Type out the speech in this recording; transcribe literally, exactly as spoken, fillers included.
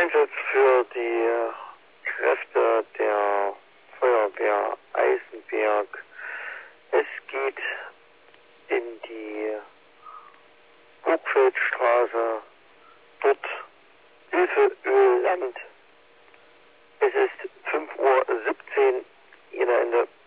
Einsatz für die Kräfte der Feuerwehr Eisenberg. Es geht in die Burgfeldstraße, dort Hilfe Ölland. Es ist fünf Uhr siebzehn, jeder in der